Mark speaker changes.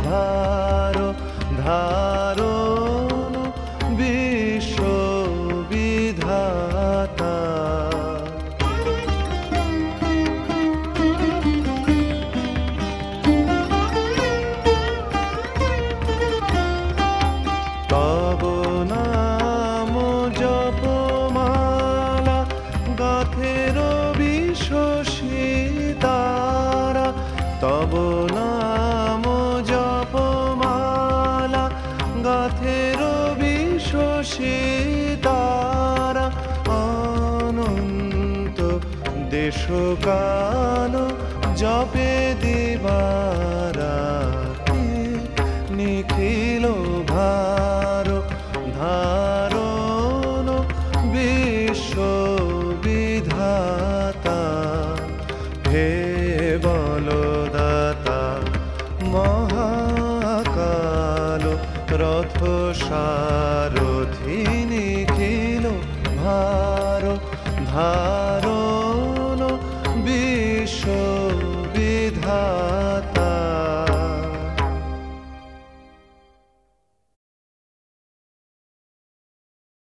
Speaker 1: ভার ধারণ বিশ্ববিধাতা। তব নাম জপমালা গাথের বিশ্বসিতারা, তব নাম জপমালা গাথের বিশ্বসিতারা। অনন্ত দেশকাল জপে দিবারাত্রি, নিখিল ভার ধারণ বিশ্ববিধাতা। হে বলদাতা মহাকাল রথ সারথিনী,